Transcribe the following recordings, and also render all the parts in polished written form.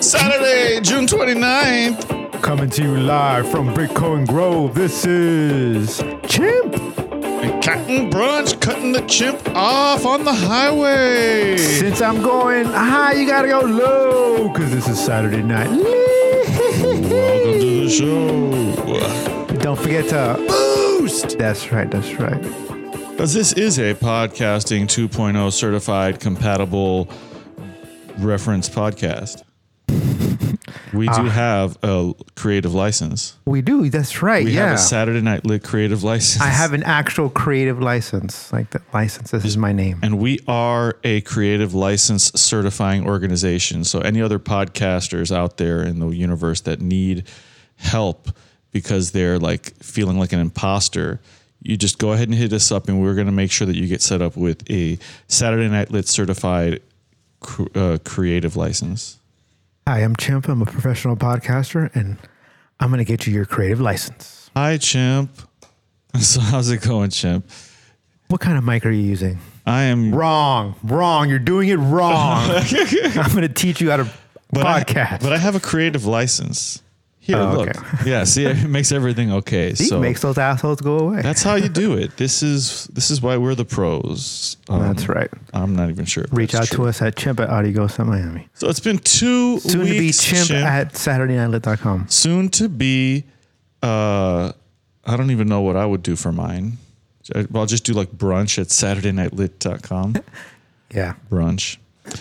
Saturday, June 29th. Coming to you live from Bitcoin Grove, this is Chimp. And Captain Brunch cutting the chimp off on the highway. Since I'm going high, you gotta go low, because this is Saturday night. Welcome to the show. Don't forget to boost. That's right. Because this is a Podcasting 2.0 certified compatible reference podcast. We do have a creative license. We do, that's right, We have a Saturday Night Lit creative license. I have an actual creative license. Like the license, this is my name. And we are a creative license certifying organization. So any other podcasters out there in the universe that need help because they're like feeling like an imposter, you just go ahead and hit us up and we're going to make sure that you get set up with a Saturday Night Lit certified creative license. Hi, I'm Chimp. I'm a professional podcaster, and I'm going to get you your creative license. Hi, Chimp. So how's it going, Chimp? What kind of mic are you using? I am... Wrong. You're doing it wrong. I'm going to teach you how to podcast. But I have a creative license. Here, look. Okay. Yeah, see, it makes everything okay. See, so makes those assholes go away. That's how you do it. This is why we're the pros. That's right. I'm not even sure. Reach out to us at Chimp at Audioghost at Miami. So it's been 2 weeks. Soon to be Chimp at SaturdayNightLit.com. Soon to be, I don't even know what I would do for mine. I'll just do like brunch at SaturdayNightLit.com. Yeah. Brunch.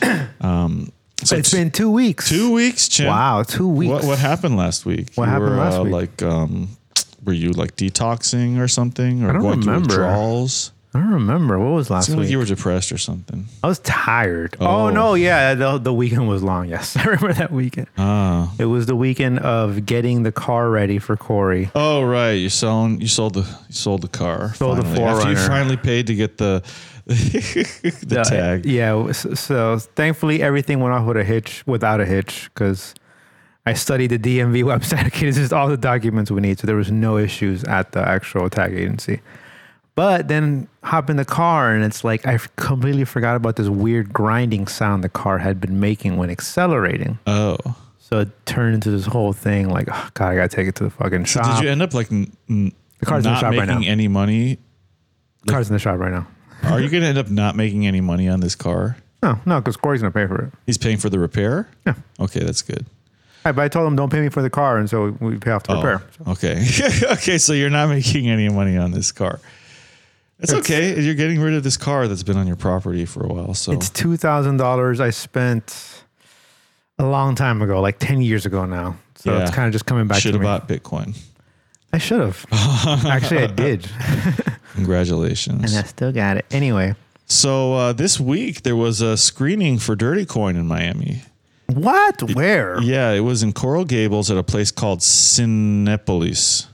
So it's been 2 weeks. 2 weeks, Chimp. Wow, 2 weeks. What happened last week? What happened last week? Like, were you like detoxing or something, or I don't going remember. through withdrawals? I don't remember. What was last Seemed week? like you were depressed or something. I was tired. Oh no, yeah, the weekend was long. Yes, I remember that weekend. It was the weekend of getting the car ready for Corey. Oh right, you sold the car. Sold the 4Runner after you finally paid to get the tag. Yeah, so thankfully everything went off without a hitch, because I studied the DMV website. Okay, this is all the documents we need, so there was no issues at the actual tag agency. But then hop in the car and it's like I completely forgot about this weird grinding sound the car had been making when accelerating. Oh. So it turned into this whole thing like, oh God, I got to take it to the fucking shop. So did you end up like the car's in the shop right now. Making any money? The car's in the shop right now. Are you going to end up not making any money on this car? No, because Corey's going to pay for it. He's paying for the repair? Yeah. Okay, that's good. But I told him don't pay me for the car, and so we pay off the repair. So. Okay. Okay, so you're not making any money on this car. It's okay. You're getting rid of this car that's been on your property for a while. So it's $2,000 I spent a long time ago, like 10 years ago now. So it's kind of just coming back to me. Should have bought Bitcoin. I should have. Actually, I did. Congratulations. And I still got it. Anyway. So this week there was a screening for Dirty Coin in Miami. What? Where? Yeah, it was in Coral Gables at a place called Cinépolis.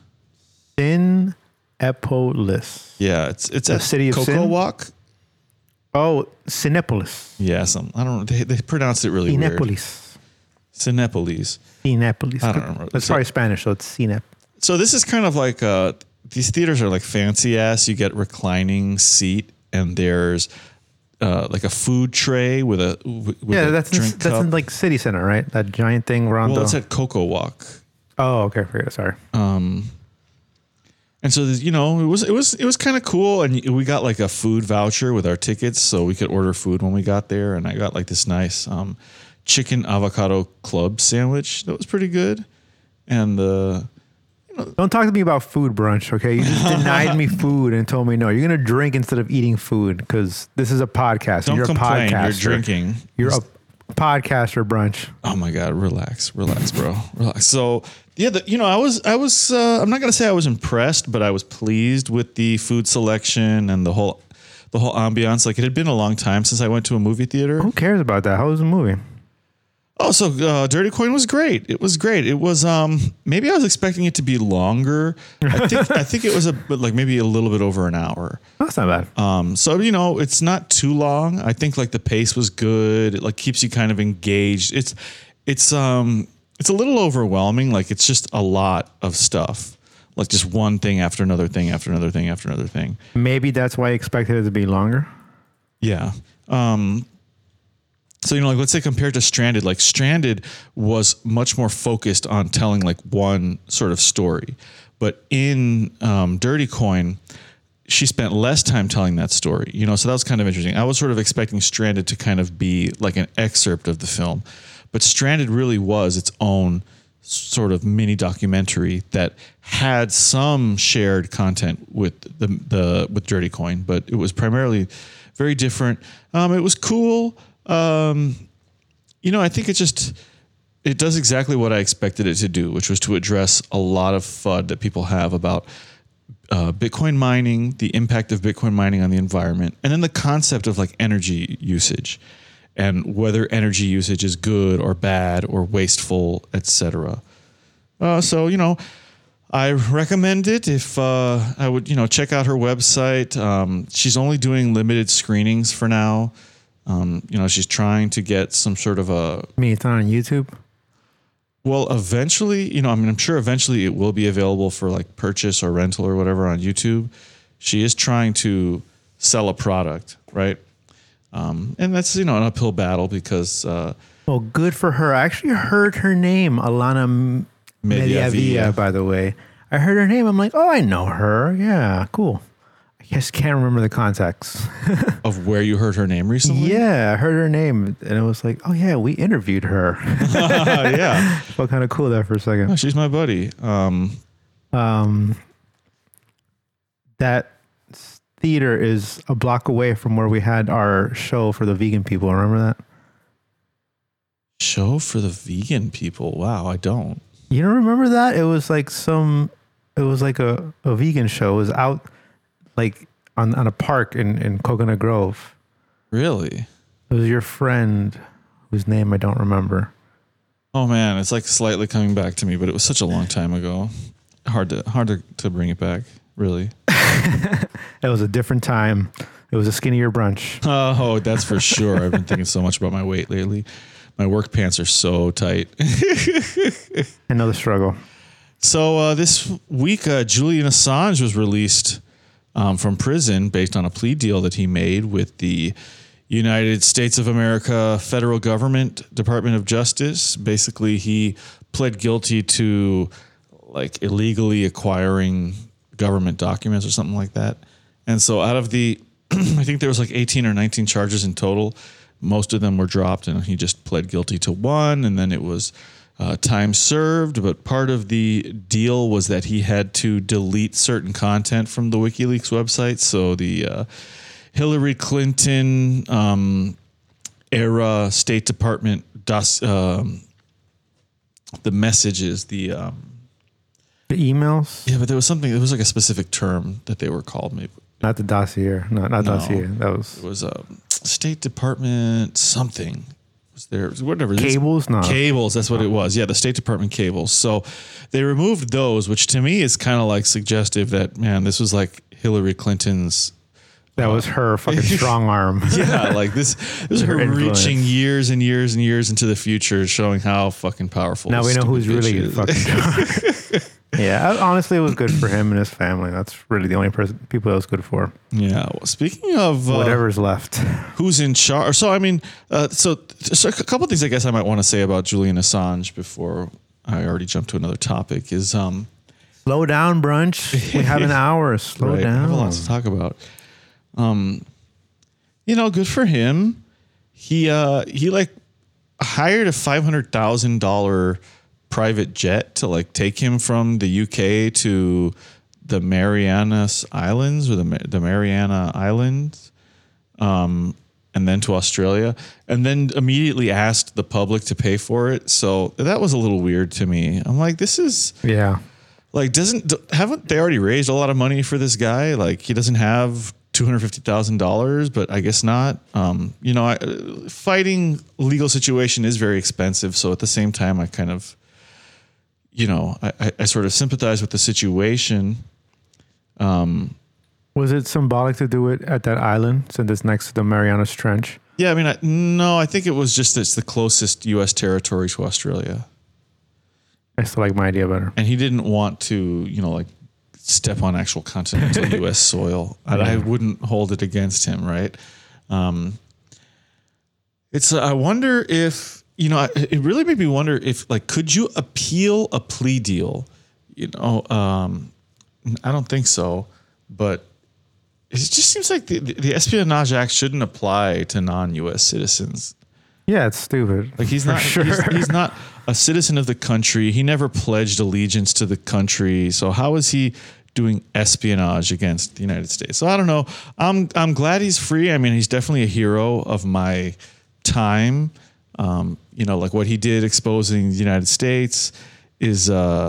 Cinépolis. Yeah, it's the at city of Coco Sin? Walk. Oh, Cinépolis. Yeah, I don't know. They pronounced it really weird. Cinépolis. Cinépolis. I don't remember. That's probably Spanish, so it's Cinep. So this is kind of like these theaters are like fancy ass. You get reclining seat, and there's like a food tray with a that's drink cup. in like City Center, right? That giant thing around. Well, it's at Coco Walk. Oh, okay. Forget it. Sorry. And so it was kind of cool, and we got like a food voucher with our tickets, so we could order food when we got there. And I got like this nice chicken avocado club sandwich that was pretty good. And don't talk to me about food brunch, okay? You just denied me food and told me no. You're gonna drink instead of eating food because this is a podcast. Don't you're complain. A podcaster. You're drinking. You're a podcaster brunch. Oh my God! Relax, bro. Relax. So yeah, I was. I'm not gonna say I was impressed, but I was pleased with the food selection and the whole ambiance. Like it had been a long time since I went to a movie theater. Who cares about that? How was the movie? Oh, so Dirty Coin was great. It was great. It was maybe I was expecting it to be longer. I think it was maybe a little bit over an hour. That's not bad. So it's not too long. I think like the pace was good. It like keeps you kind of engaged. It's a little overwhelming. Like it's just a lot of stuff. Like just one thing after another thing after another thing after another thing. Maybe that's why I expected it to be longer. Yeah. So, like, let's say compared to Stranded, like Stranded was much more focused on telling like one sort of story. But in Dirty Coin, she spent less time telling that story, so that was kind of interesting. I was sort of expecting Stranded to kind of be like an excerpt of the film, but Stranded really was its own sort of mini documentary that had some shared content with with Dirty Coin, but it was primarily very different. It was cool. I think it does exactly what I expected it to do, which was to address a lot of FUD that people have about Bitcoin mining, the impact of Bitcoin mining on the environment, and then the concept of like energy usage and whether energy usage is good or bad or wasteful, etc. So, I recommend it if I would, check out her website. She's only doing limited screenings for now. She's trying to get some sort of a... I mean, it's not on YouTube? Well, eventually, I'm sure eventually it will be available for like purchase or rental or whatever on YouTube. She is trying to sell a product, right? And that's, an uphill battle because... well, good for her. I actually heard her name, Alana Mediavilla, by the way. I heard her name. I'm like, oh, I know her. Yeah, cool. I just can't remember the context. Of where you heard her name recently? Yeah, I heard her name. And it was like, oh, yeah, we interviewed her. Yeah. Felt kind of cool there for a second. Oh, she's my buddy. That theater is a block away from where we had our show for the vegan people. Remember that? Show for the vegan people? Wow, I don't. You don't remember that? It was like a vegan show. It was out like on a park in Coconut Grove. Really? It was your friend whose name I don't remember. Oh man, it's like slightly coming back to me, but it was such a long time ago. Hard to bring it back, really. It was a different time. It was a skinnier brunch. Oh, that's for sure. I've been thinking so much about my weight lately. My work pants are so tight. I know the struggle. So this week, Julian Assange was released from prison based on a plea deal that he made with the United States of America federal government, Department of Justice. Basically, he pled guilty to like illegally acquiring government documents or something like that. And so out of the, I think there was like 18 or 19 charges in total. Most of them were dropped and he just pled guilty to one. And then it was time served. But part of the deal was that he had to delete certain content from the WikiLeaks website. So the Hillary Clinton era State Department, the messages, the emails? Yeah, but there was something, it was like a specific term that they were called. Maybe not the dossier. No, not dossier. That was... It was State Department something. Was there, whatever. Cables? No. Cables, that's what it was. Yeah, the State Department cables. So they removed those, which to me is kind of like suggestive that, man, this was like Hillary Clinton's... That was her fucking strong arm. Yeah, like this was her reaching years and years and years into the future, showing how fucking powerful. Now we know who's really fucking. Yeah, honestly, it was good for him and his family. That's really the only people it was good for. Yeah. Well, speaking of whatever's left, who's in charge? So I mean, so a couple of things I guess I might want to say about Julian Assange before I already jump to another topic is slow down, brunch. We have an hour. Slow down. I have a lot to talk about. Good for him. He like hired a $500,000 private jet to like take him from the UK to the Marianas Islands or the Mariana Islands, and then to Australia, and then immediately asked the public to pay for it. So that was a little weird to me. I'm like, this is like haven't they already raised a lot of money for this guy? Like he doesn't have $250,000, but I guess not. Fighting legal situation is very expensive. So at the same time, I kind of, I sort of sympathize with the situation. Was it symbolic to do it at that island since it's next to the Marianas Trench? Yeah, I mean, I think it was just it's the closest U.S. territory to Australia. I still like my idea better. And he didn't want to, like step on actual continental U.S. soil. I wouldn't hold it against him, right? I wonder if, it really made me wonder if, like, could you appeal a plea deal? I don't think so, but it just seems like the Espionage Act shouldn't apply to non-U.S. citizens. Yeah, it's stupid. Like he's not, he's not a citizen of the country. He never pledged allegiance to the country. So how is he doing espionage against the United States? So I don't know. I'm glad he's free. I mean, he's definitely a hero of my time. Like what he did exposing the United States is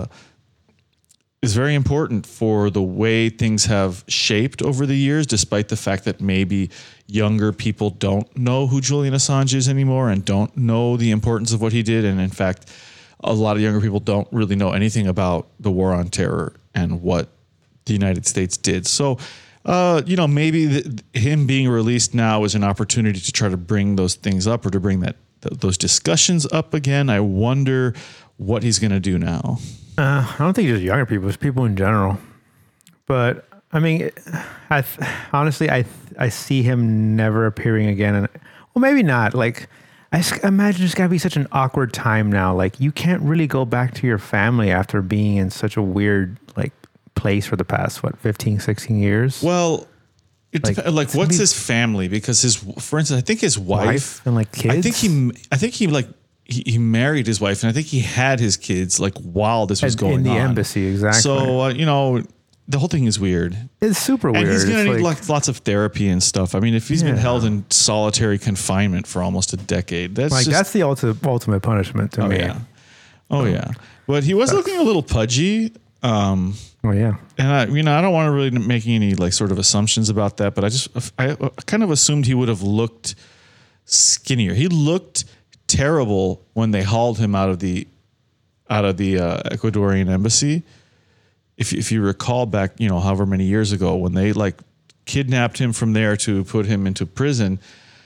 very important for the way things have shaped over the years, despite the fact that maybe younger people don't know who Julian Assange is anymore and don't know the importance of what he did. And in fact, a lot of younger people don't really know anything about the war on terror and what the United States did. So, maybe him being released now is an opportunity to try to bring those things up or to bring those discussions up again. I wonder what he's going to do now. I don't think just younger people, it's people in general. But I mean, honestly, I see him never appearing again. And well, maybe not. Like, I imagine it's gotta be such an awkward time now. Like, you can't really go back to your family after being in such a weird place for the past 15, 16 years. Well, what's his family? Because for instance, I think his wife and kids. I think he married his wife, and I think he had his kids while this was going on. In the embassy, exactly. So, the whole thing is weird. It's super weird. And he's going to need lots of therapy and stuff. I mean, if he's been held in solitary confinement for almost a decade, that's the ultimate punishment to me. Yeah. Oh, yeah. But he was looking a little pudgy. Oh, yeah. And I don't want to really make any sort of assumptions about that, but I kind of assumed he would have looked skinnier. He looked terrible when they hauled him out of the Ecuadorian embassy. If you recall back, however many years ago, when they kidnapped him from there to put him into prison,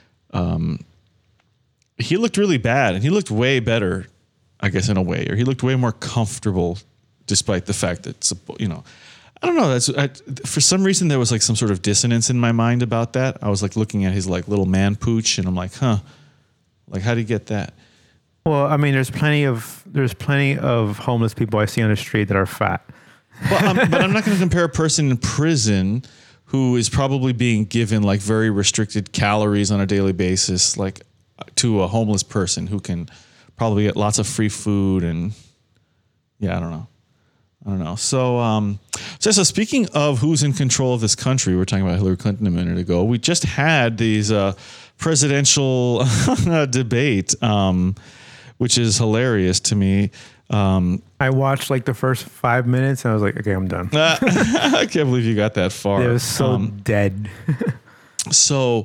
he looked really bad, and he looked way better, I guess, in a way, or he looked way more comfortable, despite the fact that I don't know. For some reason there was some sort of dissonance in my mind about that. I was looking at his little man pooch, and I'm like, huh. How do you get that? Well, I mean, there's plenty of homeless people I see on the street that are fat. But I'm not going to compare a person in prison who is probably being given very restricted calories on a daily basis, to a homeless person who can probably get lots of free food. And yeah, I don't know. So speaking of who's in control of this country, we were talking about Hillary Clinton a minute ago. We just had these presidential debate, which is hilarious to me. I watched the first 5 minutes and I was like, okay, I'm done. I can't believe you got that far. It was so dead. So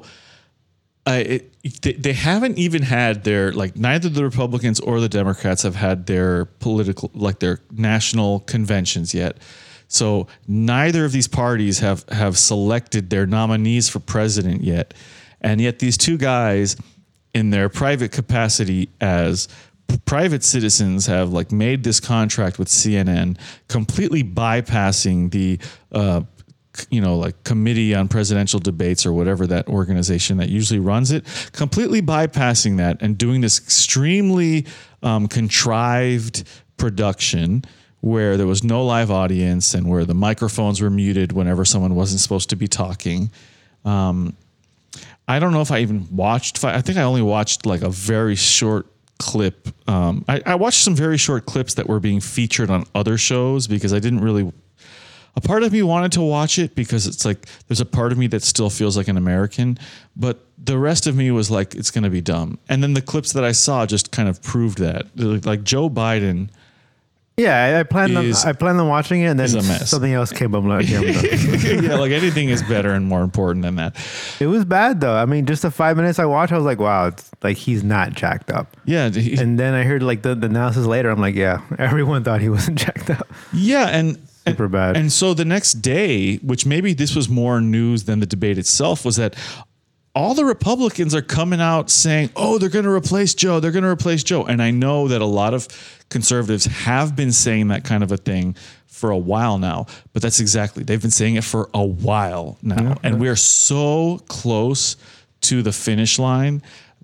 they haven't even had their, neither the Republicans or the Democrats have had their political, their national conventions yet. So neither of these parties have selected their nominees for president yet. And yet these two guys, in their private capacity as private citizens, have made this contract with CNN, completely bypassing the Committee on Presidential Debates or whatever that organization that usually runs it, completely bypassing that and doing this extremely contrived production where there was no live audience and where the microphones were muted whenever someone wasn't supposed to be talking. I don't know if I even watched. I think I only watched a very short clip. I watched some very short clips that were being featured on other shows because I didn't really. A part of me wanted to watch it because it's there's a part of me that still feels like an American, but the rest of me was it's going to be dumb. And then the clips that I saw just kind of proved that. Joe Biden. Yeah, I planned on watching it, and then something else came up. Yeah, anything is better and more important than that. It was bad though. I mean, just the 5 minutes I watched, I was like, wow, it's he's not jacked up. Yeah, and then I heard the analysis later. I'm like, yeah, everyone thought he wasn't jacked up. Yeah, and super bad. And so the next day, which maybe this was more news than the debate itself, was that all the Republicans are coming out saying, oh, they're going to replace Joe. They're going to replace Joe. And I know that a lot of conservatives have been saying that kind of a thing for a while now, but they've been saying it for a while now. Yeah. And we're so close to the finish line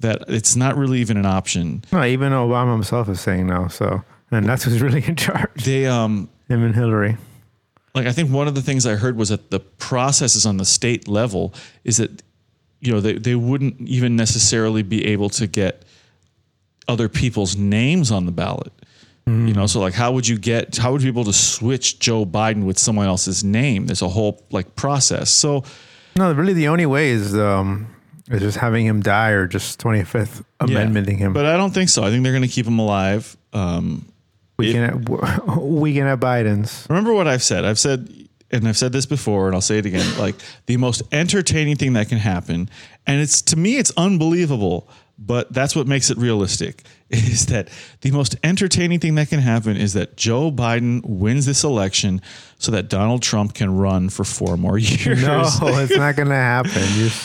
that it's not really even an option. No, even Obama himself is saying no. So, and that's who's really in charge. They Him and Hillary. like I think one of the things I heard was that the processes on the state level is that they wouldn't even necessarily be able to get other people's names on the ballot. So like how would you be able to switch Joe Biden with someone else's name? There's a whole like process. So no, really the only way is just having him die or just 25th amendmenting him. But I don't think so. I think they're going to keep him alive. We can have Biden's. Remember what I've said. I've said this before, and I'll say it again. Like the most entertaining thing that can happen, and to me, it's unbelievable, but that's what makes it realistic. Is that the most entertaining thing that can happen is that Joe Biden wins this election so that Donald Trump can run for 4 more years. No, it's not going to happen.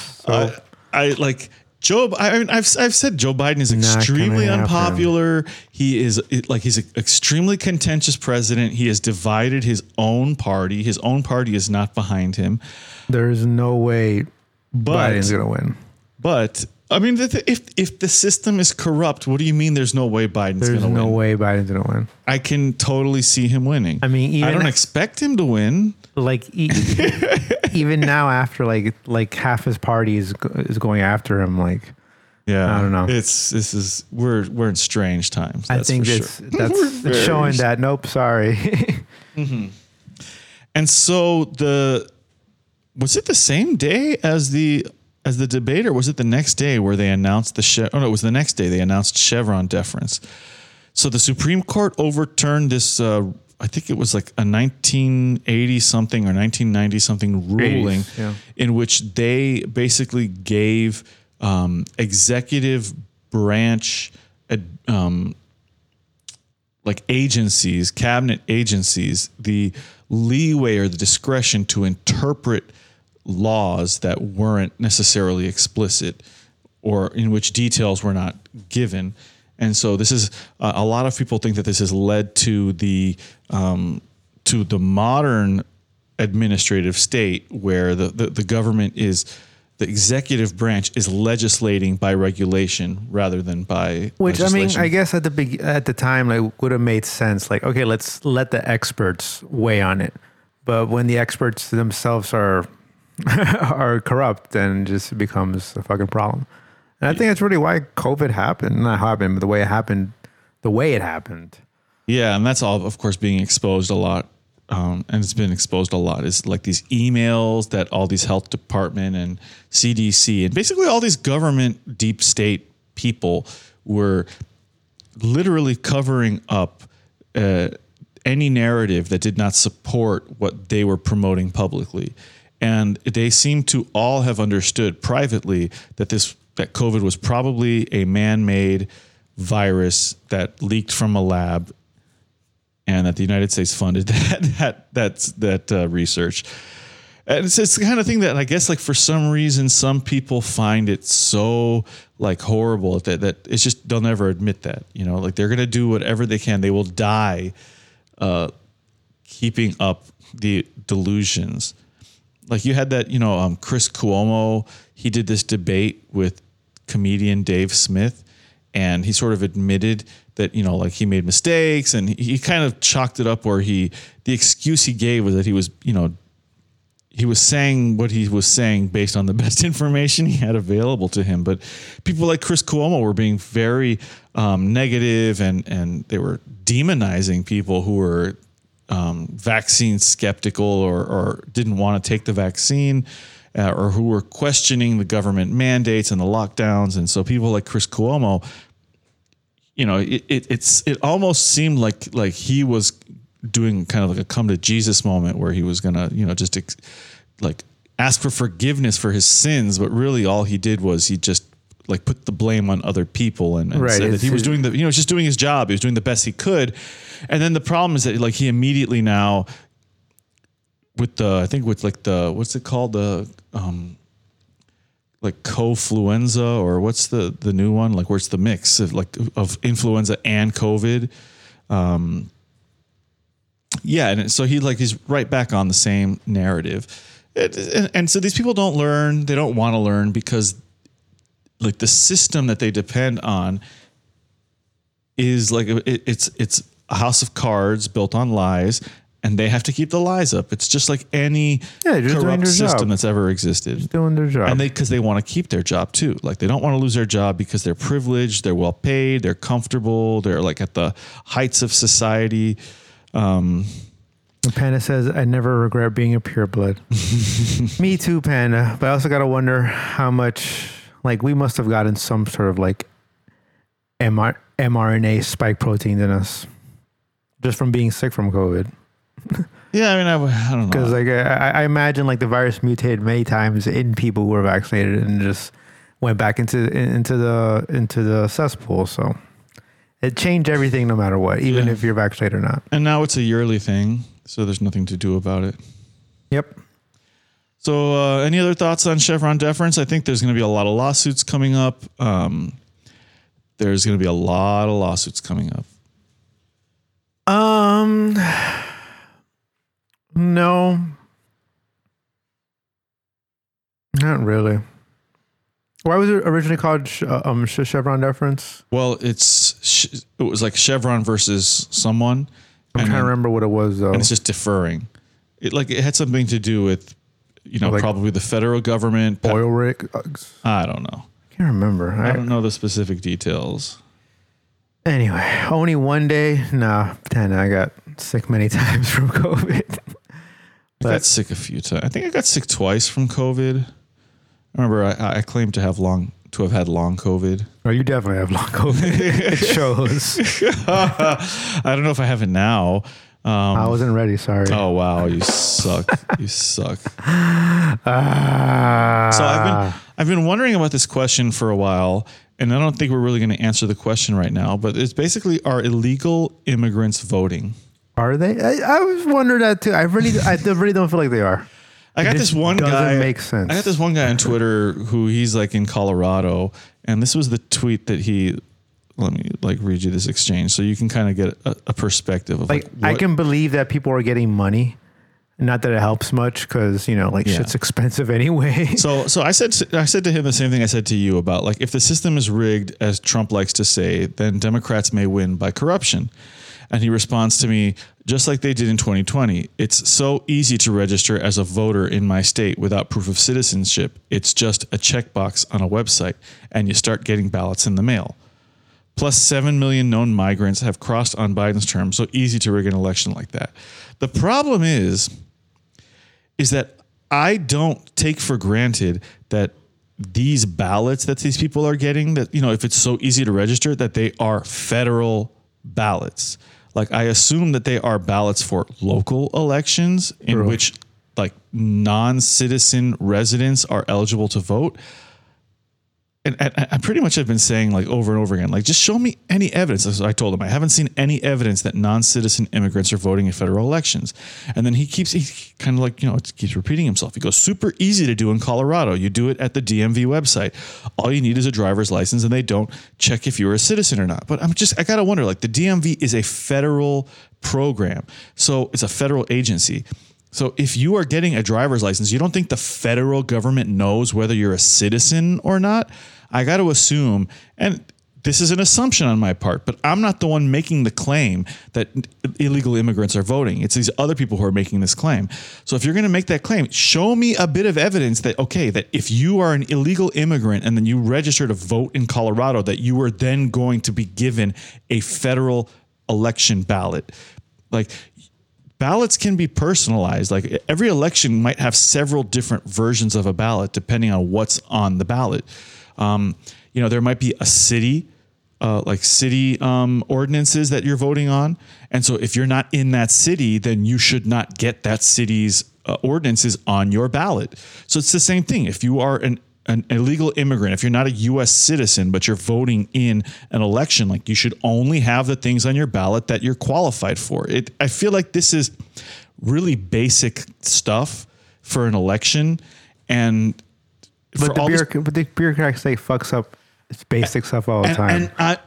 I've said Joe Biden is extremely unpopular. He's an extremely contentious president. He has divided his own party. His own party is not behind him. There's no way Biden's going to win. But I mean, if the system is corrupt, what do you mean there's no way Biden's going to win? There's no way Biden's going to win. I can totally see him winning. I mean, I don't expect him to win. Like even now, after like half his party is going after him, like I don't know. We're in strange times. I think that's showing that. Nope, sorry. Mm-hmm. And so was it the same day as the debate, or was it the next day where they announced it was the next day they announced Chevron deference. So the Supreme Court overturned this, I think it was like a 1980 something or 1990 something ruling 80s, in which they basically gave executive branch like agencies, cabinet agencies, the leeway or the discretion to interpret laws that weren't necessarily explicit or in which details were not given. And so this is a lot of people think that this has led to the modern administrative state where the government the executive branch is legislating by regulation rather than by legislation. I mean, I guess at the time like would have made sense. Like, okay, let's let the experts weigh on it. But when the experts themselves are corrupt, then it just becomes a fucking problem. And I think that's really why COVID happened. Not happened, but the way it happened. Yeah, and that's all, of course, being exposed a lot. And it's been exposed a lot. Is like these emails that all these health department and CDC and basically all these government deep state people were literally covering up any narrative that did not support what they were promoting publicly. And they seem to all have understood privately that COVID was probably a man-made virus that leaked from a lab, and that the United States funded that research. And it's the kind of thing that I guess, like, for some reason, some people find it so like horrible that it's just they'll never admit that. Like they're gonna do whatever they can. They will die keeping up the delusions. Like you had that, Chris Cuomo, he did this debate with comedian Dave Smith, and he sort of admitted that, like he made mistakes, and he kind of chalked it up where the excuse he gave was that he was saying what he was saying based on the best information he had available to him. But people like Chris Cuomo were being very negative, and they were demonizing people who were vaccine skeptical or didn't want to take the vaccine, or who were questioning the government mandates and the lockdowns. And so people like Chris Cuomo, it almost seemed like he was doing kind of like a come to Jesus moment where he was gonna, just like ask for forgiveness for his sins, but really all he did was he just like put the blame on other people and said that he was doing just doing his job. He was doing the best he could. And then the problem is that like he immediately now with what's it called? The like co-fluenza, or what's the new one? Like where it's the mix of influenza and COVID. And so he's right back on the same narrative. And so these people don't learn. They don't want to learn because like the system that they depend on is like it's a house of cards built on lies, and they have to keep the lies up. It's just like any corrupt system that's ever existed. Just doing their job. And because they want to keep their job too. Like they don't want to lose their job because they're privileged, they're well paid, they're comfortable, they're like at the heights of society. Panda says, I never regret being a pureblood. Me too, Panda. But I also got to wonder how much, like, we must have gotten some sort of like mRNA spike protein in us just from being sick from COVID. Yeah, I mean, I don't know. Because like I imagine like the virus mutated many times in people who were vaccinated and just went back into the cesspool. So it changed everything no matter what, even if you're vaccinated or not. And now it's a yearly thing, so there's nothing to do about it. Yep. So any other thoughts on Chevron deference? I think there's going to be a lot of lawsuits coming up. There's going to be a lot of lawsuits coming up. No, not really. Why was it originally called Chevron deference? Well, it was like Chevron versus someone. I'm trying to remember what it was though. And it's just deferring. It had something to do with, like probably the federal government. Oil rigs? I don't know. Can't remember. I don't know the specific details. Anyway, only one day. Nah, I got sick many times from COVID. I got sick a few times. I think I got sick twice from COVID. I remember I claimed to have had long COVID. Oh, you definitely have long COVID. It shows. I don't know if I have it now. I wasn't ready. Sorry. Oh wow, you suck. You suck. So I've been wondering about this question for a while, and I don't think we're really going to answer the question right now. But it's basically, are illegal immigrants voting? Are they? I was wondering that too. I really don't feel like they are. I got this one guy. Doesn't make sense. I got this one guy on Twitter who he's like in Colorado, and this was the tweet that he. Let me read you this exchange so you can kind of get a perspective of I can believe that people are getting money. Not that it helps much because shit's expensive anyway. So I said to him the same thing I said to you about like if the system is rigged, as Trump likes to say, then Democrats may win by corruption. And he responds to me, just like they did in 2020, it's so easy to register as a voter in my state without proof of citizenship. It's just a checkbox on a website, and you start getting ballots in the mail. Plus 7 million known migrants have crossed on Biden's term, so easy to rig an election like that. The problem is that I don't take for granted that these ballots that these people are getting, that, if it's so easy to register, that they are federal ballots. Like I assume that they are ballots for local elections in which like non-citizen residents are eligible to vote. And I pretty much have been saying like over and over again, like just show me any evidence. So I told him I haven't seen any evidence that non-citizen immigrants are voting in federal elections. And then he kind of like, it keeps repeating himself. He goes, super easy to do in Colorado. You do it at the DMV website. All you need is a driver's license, and they don't check if you're a citizen or not. But I got to wonder, like the DMV is a federal program. So it's a federal agency. So if you are getting a driver's license, you don't think the federal government knows whether you're a citizen or not? I got to assume, and this is an assumption on my part, but I'm not the one making the claim that illegal immigrants are voting. It's these other people who are making this claim. So if you're going to make that claim, show me a bit of evidence that if you are an illegal immigrant and then you register to vote in Colorado, that you are then going to be given a federal election ballot. Like, ballots can be personalized. Like every election might have several different versions of a ballot depending on what's on the ballot. There might be a city ordinances that you're voting on. And so if you're not in that city, then you should not get that city's ordinances on your ballot. So it's the same thing. If you are an illegal immigrant, if you're not a U.S. citizen, but you're voting in an election, like you should only have the things on your ballot that you're qualified for. I feel like this is really basic stuff for an election. But the bureaucrats say fucks up basic stuff all the time. And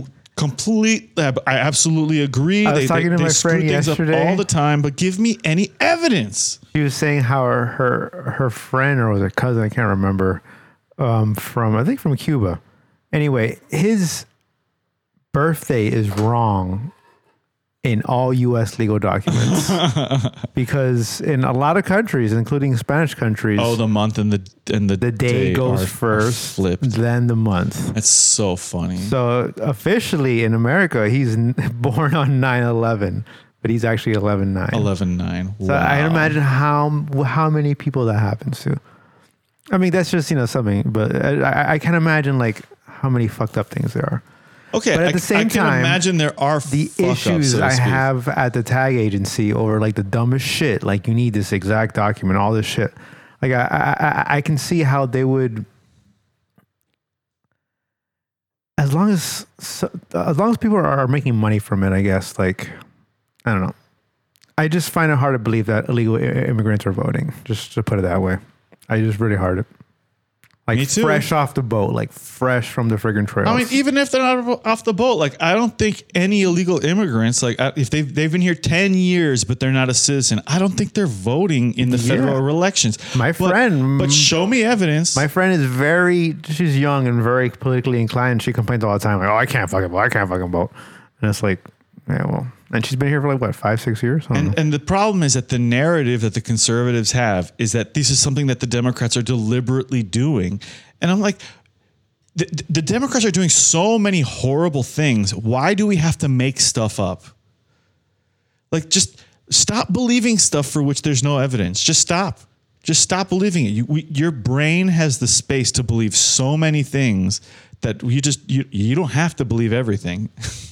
I absolutely agree. I was talking to my friend yesterday all the time, but give me any evidence. She was saying how her friend, or was it cousin, I can't remember, from Cuba. Anyway, his birthday is wrong in all U.S. legal documents because in a lot of countries, including Spanish countries, the month and the day goes are first, flipped. then the month. That's so funny. So officially in America, he's born on 9/11, but he's actually 11/9. 11/9. So I can imagine how many people that happens to. I mean, that's just something, but I can't imagine like how many fucked up things there are. Okay, but at the same I can time, imagine there are the fuck-ups, issues so to I speak. have at the tag agency over like the dumbest shit. Like you need this exact document, all this shit. Like I can see how they would, as long as people are making money from it. I guess like I don't know. I just find it hard to believe that illegal immigrants are voting. Just to put it that way, I just really hard. Like Me too. fresh off the boat, like fresh from the friggin' trails. I mean, even if they're not off the boat, like I don't think any illegal immigrants, like if they've been here 10 years but they're not a citizen, I don't think they're voting in the federal elections. But show me evidence. My friend is she's young and very politically inclined. She complains all the time, like, "Oh, I can't fucking vote." And it's like, yeah, well, and she's been here for like what 5-6 years. And the problem is that the narrative that the conservatives have is that this is something that the Democrats are deliberately doing. And I'm like, the Democrats are doing so many horrible things. Why do we have to make stuff up? Like, just stop believing stuff for which there's no evidence. Just stop. Just stop believing it. Your brain has the space to believe so many things that you don't have to believe everything.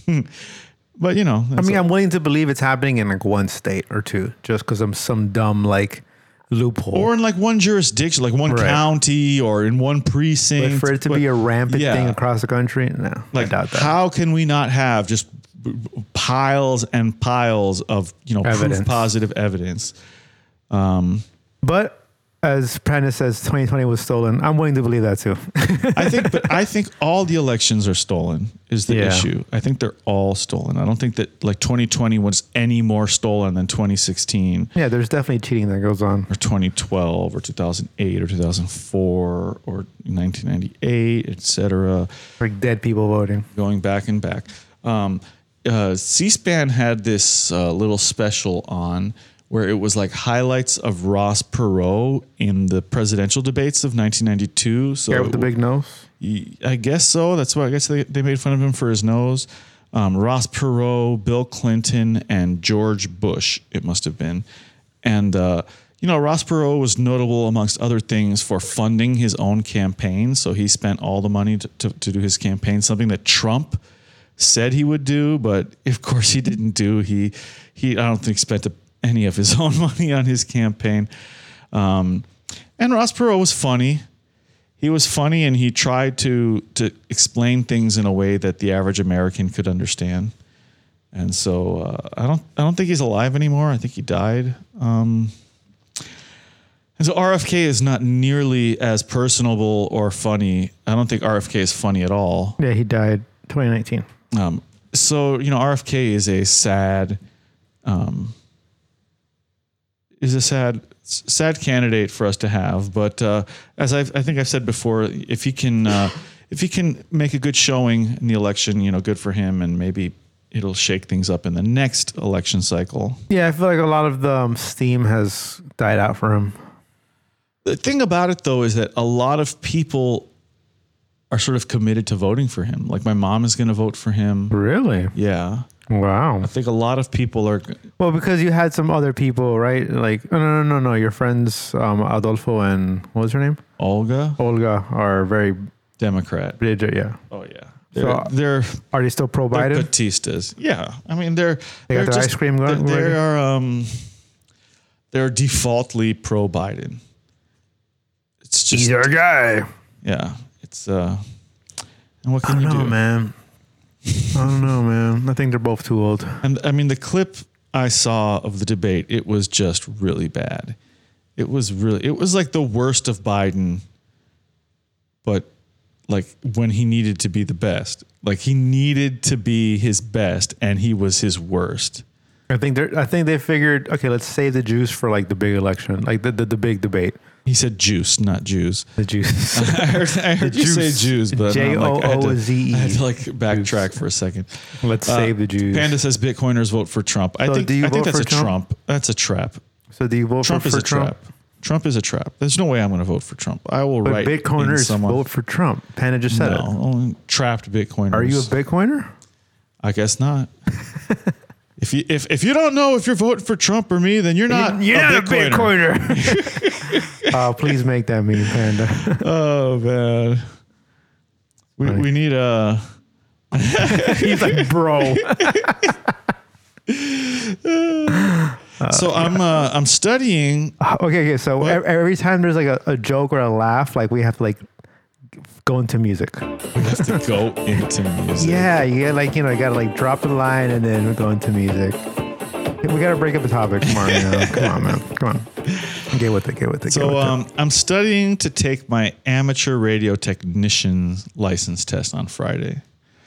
But I'm willing to believe it's happening in like one state or two, just because I'm some dumb like loophole, or in like one jurisdiction, like one county, or in one precinct. But for it to be a rampant thing across the country, no, like, I doubt that. How can we not have just piles and piles of proof positive evidence? But as Prentice says, 2020 was stolen. I'm willing to believe that too. I think all the elections are stolen is the issue. I think they're all stolen. I don't think that like 2020 was any more stolen than 2016. Yeah, there's definitely cheating that goes on. Or 2012 or 2008 or 2004 or 1998, etc. Like dead people voting. Going back and back. C-SPAN had this little special on where it was like highlights of Ross Perot in the presidential debates of 1992. So with the big nose? I guess so. That's why I guess they made fun of him for his nose. Ross Perot, Bill Clinton, and George Bush, it must have been. And, Ross Perot was notable amongst other things for funding his own campaign. So he spent all the money to do his campaign, something that Trump said he would do, but of course he didn't do. He I don't think spent any of his own money on his campaign. And Ross Perot was funny. He was funny, and he tried to explain things in a way that the average American could understand. And so I don't think he's alive anymore. I think he died. And so RFK is not nearly as personable or funny. I don't think RFK is funny at all. Yeah, he died 2019. So RFK is a sad sad candidate for us to have. But as I think I've said before, if he can make a good showing in the election, good for him, and maybe it'll shake things up in the next election cycle. Yeah, I feel like a lot of the steam has died out for him. The thing about it, though, is that a lot of people are sort of committed to voting for him. Like my mom is going to vote for him. Really? Yeah. Wow. I think a lot of people are. Well, because you had some other people, right? Like, no. Your friends, Adolfo and what was her name? Olga are very Democrat. Rigid, yeah. Oh yeah. They're are they still pro Biden? They're Batistas. Yeah. I mean, they got their ice cream going. They're defaultly pro Biden. It's just he's our guy. Yeah. It's and what can you do, man? I don't know, man. I think they're both too old. And I mean, the clip I saw of the debate, it was just really bad. It was like the worst of Biden, but like when he needed to be the best. Like he needed to be his best, and he was his worst. I think they figured, okay, let's save the juice for like the big election, like the big debate. He said juice, not Jews. The juice. I heard you say Jews, but J-O-O-Z-E. I had to like backtrack for a second. Let's save the Jews. Panda says Bitcoiners vote for Trump. I think that's a Trump? That's a trap. So do you vote Trump for is a Trump? trap. Trump is a trap. There's no way I'm going to vote for Trump. I will But write Bitcoiners someone. vote for Trump. Panda just said it. Only trapped Bitcoiners. Are you a Bitcoiner? I guess not. If you don't know if you're voting for Trump or me, then you're not You're a not Bitcoiner. a Bitcoiner. Please make that meme, Panda. Oh man, we need a. He's like, bro. So I'm studying. Okay. So What? every time there's like a joke or a laugh, like we have to like go into music. We have to go into music. Yeah, you gotta like, you gotta like drop the line and then go into music. We gotta break up the topic, Mario. Come on, man. Come on. Get with it. So I'm studying to take my amateur radio technician license test on Friday.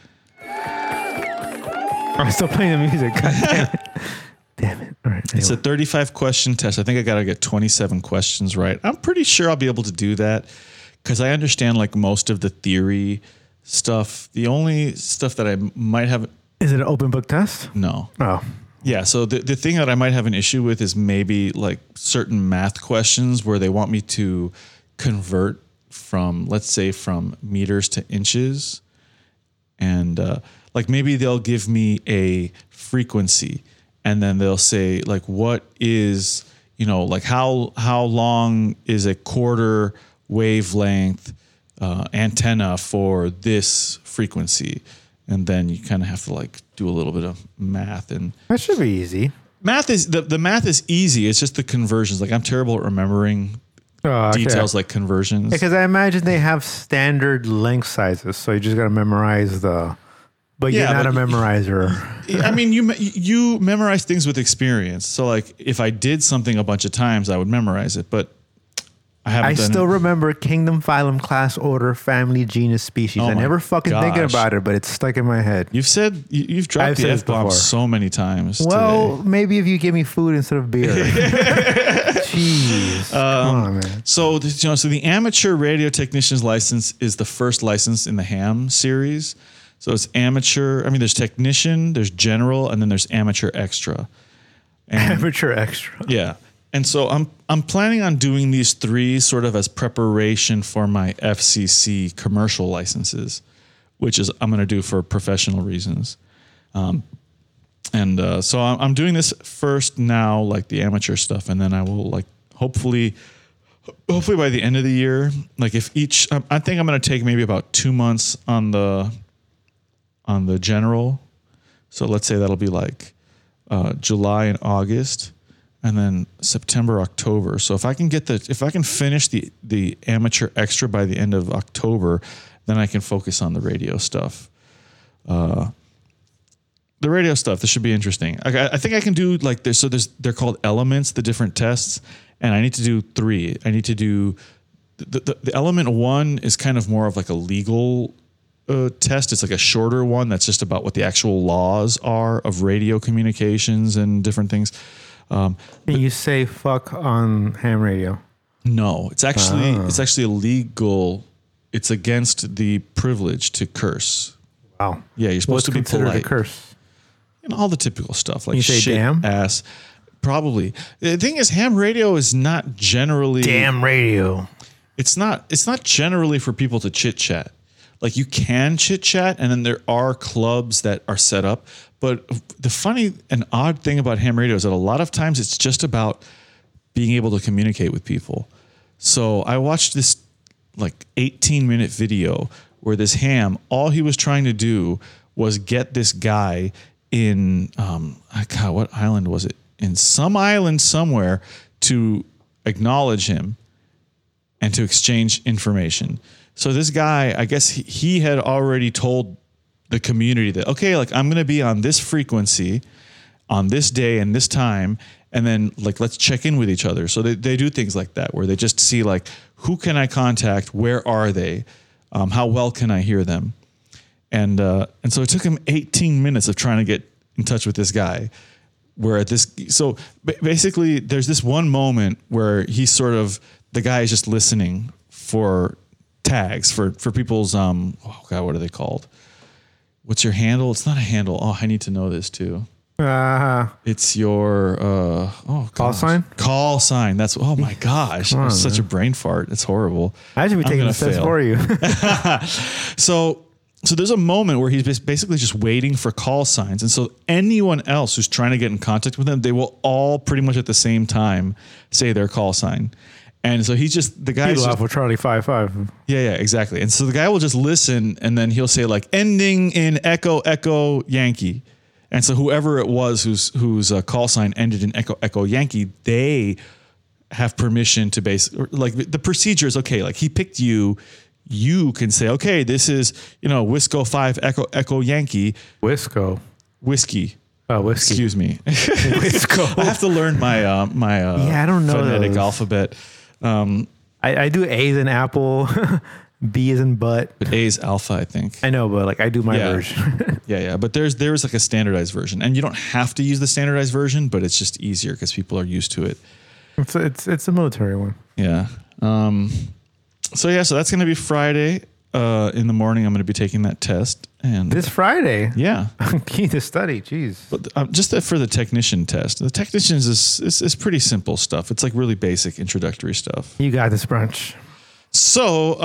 I'm still playing the music. God damn it. Damn it. All right. It's a 35 question test. I think I got to get 27 questions right. I'm pretty sure I'll be able to do that because I understand like most of the theory stuff. The only stuff that I might have. Is it an open book test? No. Oh. Yeah. So the thing that I might have an issue with is maybe like certain math questions where they want me to convert from, let's say, from meters to inches. And like maybe they'll give me a frequency and then they'll say like, what is, like how long is a quarter wavelength antenna for this frequency? And then you kind of have to like do a little bit of math, and That should be easy. math is the math is easy. It's just the conversions. Like I'm terrible at remembering details like conversions. Because I imagine they have standard length sizes, so you just gotta memorize the. But you're not a memorizer. I mean, you memorize things with experience. So like, if I did something a bunch of times, I would memorize it. But I haven't. I still remember kingdom, phylum, class, order, family, genus, species. Oh I my never fucking thinking gosh. about it, but it's stuck in my head. You've said you've dropped I've the said this F-bomb before. so many times. Well, today. maybe if you give me food instead of beer. Jeez. Come on, man. So so the amateur radio technician's license is the first license in the HAM series. So it's amateur. I mean, there's technician, there's general, and then there's amateur extra. And Amateur extra. yeah. And so I'm planning on doing these three sort of as preparation for my FCC commercial licenses, which is I'm going to do for professional reasons. So I'm doing this first now, like the amateur stuff, and then I will like hopefully by the end of the year, like if each, I think I'm going to take maybe about 2 months on the general. So let's say that'll be like July and August, and then September, October. So if I can finish the amateur extra by the end of October, then I can focus on the radio stuff. The radio stuff, this should be interesting. I think I can do like this. So they're called elements, the different tests, and I need to do 3. I need to do the element 1 is kind of more of like a legal test. It's like a shorter one that's just about what the actual laws are of radio communications and different things. Can you say fuck on ham radio? No, it's actually illegal. It's against the privilege to curse. Wow. Yeah, you're supposed What's to be considered polite. a curse? All the typical stuff like You say shit, damn? ass. Probably. The thing is, ham radio is not generally. Damn radio. It's not generally for people to chit chat. Like you can chit chat, and then there are clubs that are set up. But the funny and odd thing about ham radio is that a lot of times it's just about being able to communicate with people. So I watched this like 18-minute video where this ham, all he was trying to do was get this guy in, what island was it? In some island somewhere to acknowledge him and to exchange information. So this guy, I guess he had already told the community that, okay, like I'm going to be on this frequency on this day and this time. And then like, let's check in with each other. So they do things like that where they just see like, who can I contact? Where are they? How well can I hear them? And so it took him 18 minutes of trying to get in touch with this guy basically there's this one moment where he's sort of, the guy is just listening for tags for people's oh God, what are they called? What's your handle? It's not a handle. Oh, I need to know this too. It's your call sign. Call sign. That's oh my gosh, on, such a brain fart. It's horrible. I should be taking the test for you. So there's a moment where he's basically just waiting for call signs, and so anyone else who's trying to get in contact with him, they will all pretty much at the same time say their call sign. And so he's just the guy's just, for Charlie 55. Yeah, exactly. And so the guy will just listen, and then he'll say like ending in Echo Echo Yankee. And so whoever it was whose call sign ended in Echo Echo Yankee, they have permission to like the procedure is okay. Like he picked you. You can say, okay, this is, Wisco 5 Echo Echo Yankee. Wisco. Whiskey. Oh, whiskey. Excuse me. Wisco. I have to learn my I don't know phonetic those. Alphabet. I do A as in apple, B as in butt. But A is alpha, I think. I know, but like I do my version. Yeah. But there's like a standardized version, and you don't have to use the standardized version, but it's just easier because people are used to it. It's a military one. Yeah. So that's going to be Friday in the morning. I'm going to be taking that test. And this Friday? Yeah. Key to study. Jeez. But just for the technician test. The technicians is pretty simple stuff. It's like really basic introductory stuff. You got this, brunch. So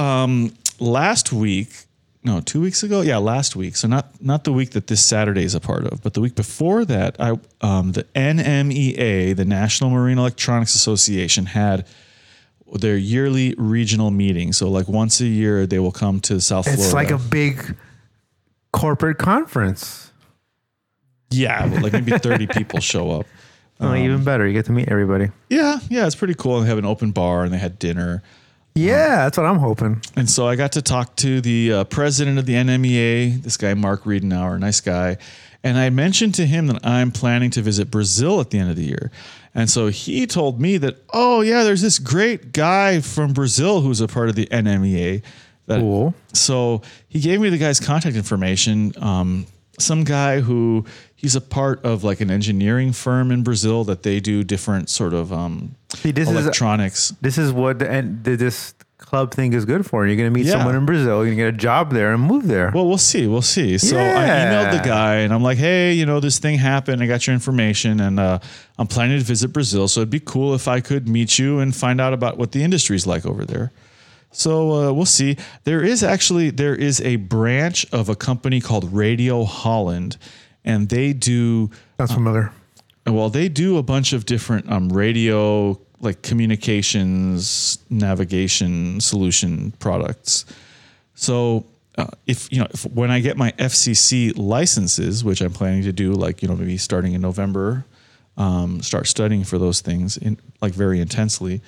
2 weeks ago? Yeah, last week. So not the week that this Saturday is a part of, but the week before that, the NMEA, the National Marine Electronics Association, had their yearly regional meeting. So like once a year, they will come to South Florida. It's like a big corporate conference. Yeah, but like maybe 30 people show up. Even better. You get to meet everybody. Yeah, it's pretty cool. They have an open bar and they had dinner. Yeah, that's what I'm hoping. And so I got to talk to the president of the NMEA, this guy, Mark Riedenauer, nice guy. And I mentioned to him that I'm planning to visit Brazil at the end of the year. And so he told me that, there's this great guy from Brazil who's a part of the NMEA. Cool. So he gave me the guy's contact information. Some guy who he's a part of like an engineering firm in Brazil that they do different sort of electronics. This is what this club thing is good for. You're going to meet someone in Brazil. You're going to get a job there and move there. Well, we'll see. So I emailed the guy and I'm like, hey, this thing happened. I got your information and I'm planning to visit Brazil. So it'd be cool if I could meet you and find out about what the industry's like over there. So we'll see. There is a branch of a company called Radio Holland, and they do. That's familiar. Well, they do a bunch of different radio, like communications, navigation solution products. So if when I get my FCC licenses, which I'm planning to do, like maybe starting in November, start studying for those things very intensely.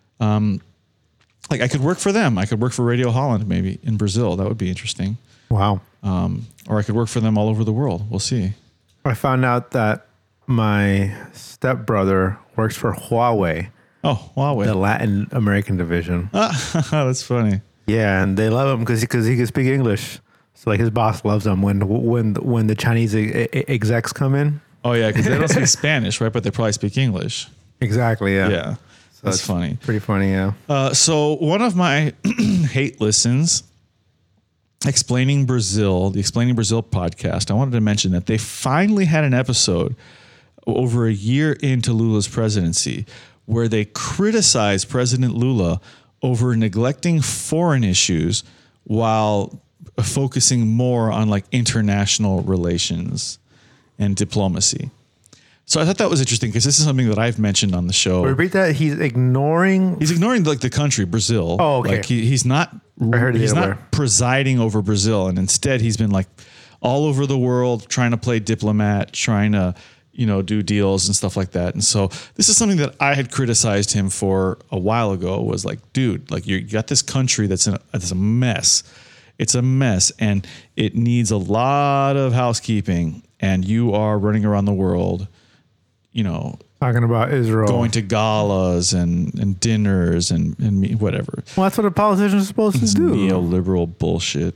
Like I could work for them. I could work for Radio Holland maybe in Brazil. That would be interesting. Wow. Or I could work for them all over the world. We'll see. I found out that my stepbrother works for Huawei. Oh, Huawei. The Latin American division. That's funny. Yeah, and they love him because he can speak English. So like his boss loves him when the Chinese execs come in. Oh yeah, because they don't speak Spanish, right? But they probably speak English. Exactly. Yeah. Yeah. That's funny. Pretty funny, yeah. So one of my hate listens, the Explaining Brazil podcast, I wanted to mention that they finally had an episode over a year into Lula's presidency where they criticized President Lula over neglecting foreign issues while focusing more on like international relations and diplomacy. So I thought that was interesting because this is something that I've mentioned on the show. Repeat that. He's ignoring like the country, Brazil. Oh, okay. Like he's not presiding over Brazil. And instead he's been like all over the world trying to play diplomat, trying to, do deals and stuff like that. And so this is something that I had criticized him for a while ago was like, dude, like you got this country that's a mess. It's a mess and it needs a lot of housekeeping and you are running around the world, talking about Israel, going to galas and dinners and whatever. Well, that's what a politician is supposed to do. Neoliberal bullshit.